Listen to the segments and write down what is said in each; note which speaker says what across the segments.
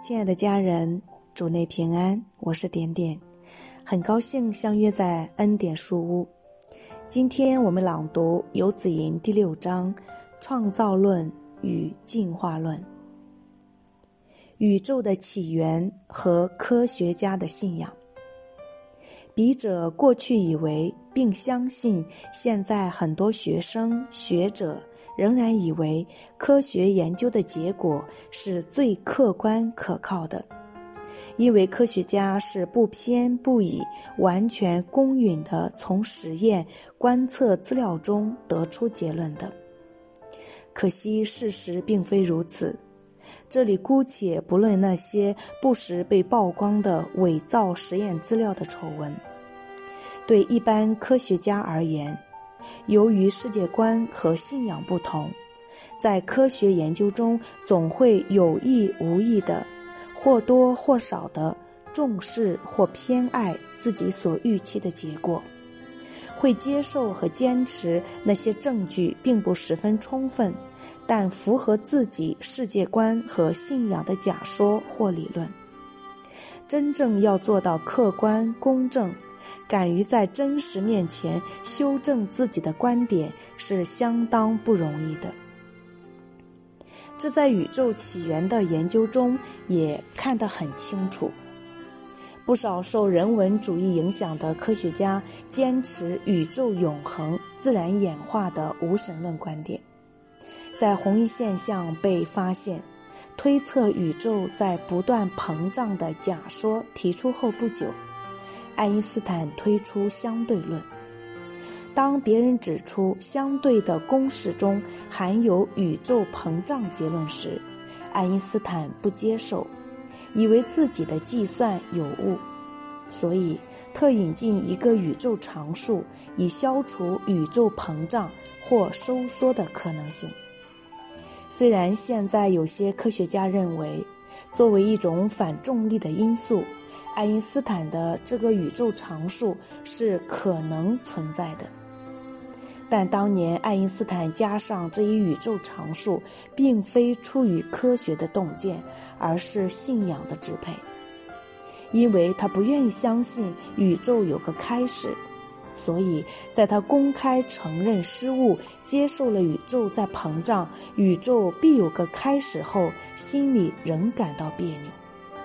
Speaker 1: 亲爱的家人，主内平安，我是点点，很高兴相约在恩典书屋。今天我们朗读游子吟第6章创造论与进化论。宇宙的起源和科学家的信仰。笔者过去以为并相信，现在很多学生学者仍然以为科学研究的结果是最客观可靠的，因为科学家是不偏不倚、完全公允地从实验观测资料中得出结论的。可惜事实并非如此，这里姑且不论那些不时被曝光的伪造实验资料的丑闻。对一般科学家而言，由于世界观和信仰不同，在科学研究中总会有意无意的或多或少的重视或偏爱自己所预期的结果，会接受和坚持那些证据并不十分充分，但符合自己世界观和信仰的假说或理论。真正要做到客观公正，敢于在真实面前修正自己的观点，是相当不容易的。这在宇宙起源的研究中也看得很清楚。不少受人文主义影响的科学家坚持宇宙永恒、自然演化的无神论观点。在红移现象被发现、推测宇宙在不断膨胀的假说提出后不久，爱因斯坦推出相对论。当别人指出相对的公式中含有宇宙膨胀结论时，爱因斯坦不接受，以为自己的计算有误，所以特引进一个宇宙常数，以消除宇宙膨胀或收缩的可能性。虽然现在有些科学家认为，作为一种反重力的因素，爱因斯坦的这个宇宙常数是可能存在的，但当年爱因斯坦加上这一宇宙常数，并非出于科学的洞见，而是信仰的支配，因为他不愿意相信宇宙有个开始，所以在他公开承认失误，接受了宇宙在膨胀，宇宙必有个开始后，心里仍感到别扭。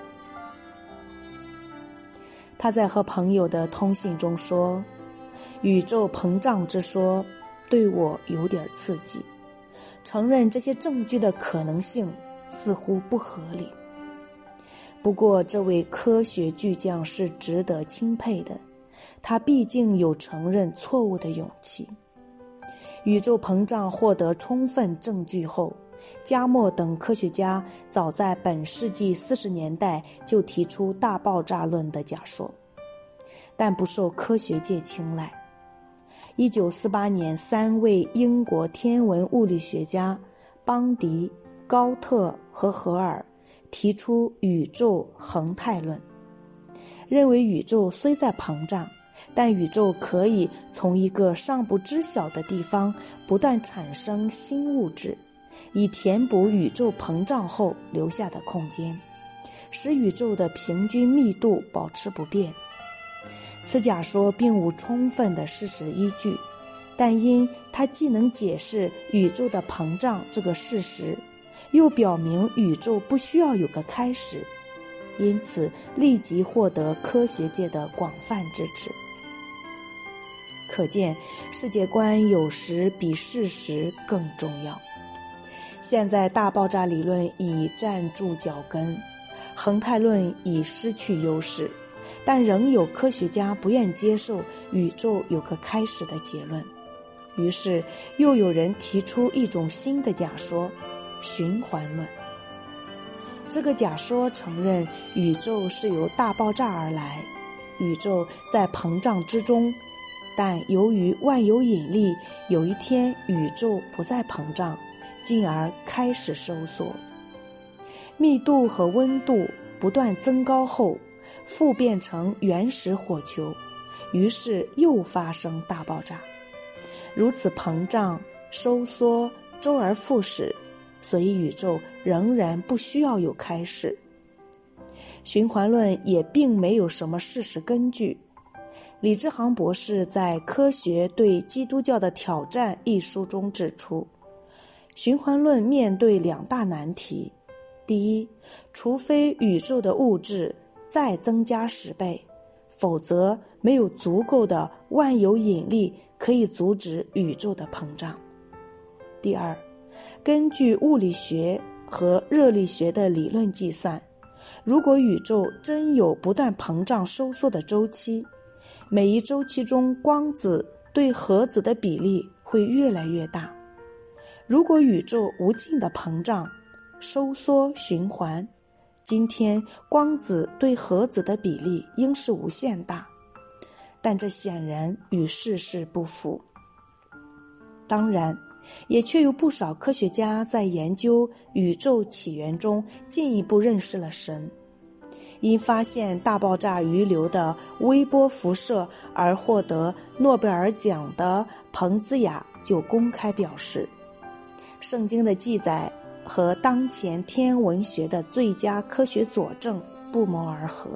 Speaker 1: 他在和朋友的通信中说，宇宙膨胀之说对我有点刺激，承认这些证据的可能性似乎不合理。不过这位科学巨匠是值得钦佩的，他毕竟有承认错误的勇气。宇宙膨胀获得充分证据后，加莫等科学家早在本世纪40年代就提出大爆炸论的假说，但不受科学界青睐。1948年，3位英国天文物理学家邦迪、高特和荷尔提出宇宙恒态论，认为宇宙虽在膨胀，但宇宙可以从一个尚不知晓的地方不断产生新物质，以填补宇宙膨胀后留下的空间，使宇宙的平均密度保持不变。此假说并无充分的事实依据，但因它既能解释宇宙的膨胀这个事实，又表明宇宙不需要有个开始，因此立即获得科学界的广泛支持。可见世界观有时比事实更重要。现在大爆炸理论已站住脚跟，恒态论已失去优势，但仍有科学家不愿接受宇宙有个开始的结论。于是又有人提出一种新的假说，循环论。这个假说承认宇宙是由大爆炸而来，宇宙在膨胀之中，但由于万有引力，有一天宇宙不再膨胀，进而开始收缩。密度和温度不断增高后，复变成原始火球，于是又发生大爆炸。如此膨胀、收缩，周而复始，所以宇宙仍然不需要有开始。 循环论也并没有什么事实根据。李之航博士在《科学对基督教的挑战》一书中指出，循环论面对两大难题。第一，除非宇宙的物质再增加10倍，否则没有足够的万有引力可以阻止宇宙的膨胀。第二，根据物理学和热力学的理论计算，如果宇宙真有不断膨胀收缩的周期，每一周期中光子对核子的比例会越来越大。如果宇宙无尽的膨胀、收缩、循环，今天光子对核子的比例应是无限大，但这显然与事实不符。当然，也确有不少科学家在研究宇宙起源中进一步认识了神。因发现大爆炸余留的微波辐射而获得诺贝尔奖的彭兹雅就公开表示，圣经的记载和当前天文学的最佳科学佐证不谋而合。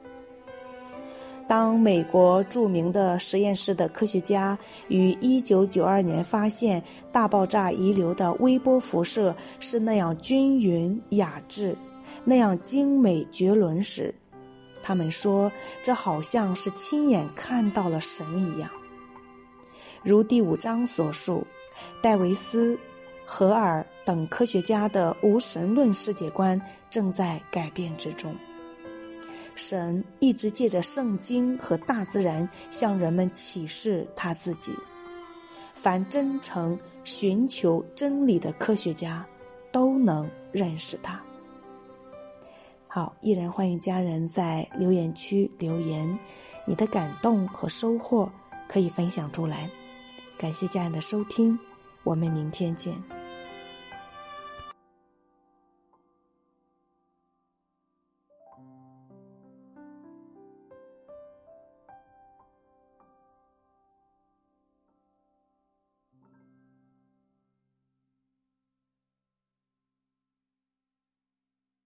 Speaker 1: 当美国著名的实验室的科学家于1992年发现大爆炸遗留的微波辐射是那样均匀雅致，那样精美绝伦时，他们说这好像是亲眼看到了神一样。如第5章所述，戴维斯、荷尔等科学家的无神论世界观正在改变之中。神一直借着圣经和大自然向人们启示他自己。凡真诚寻求真理的科学家都能认识他。好，依然欢迎家人在留言区留言，你的感动和收获可以分享出来。感谢家人的收听，我们明天见。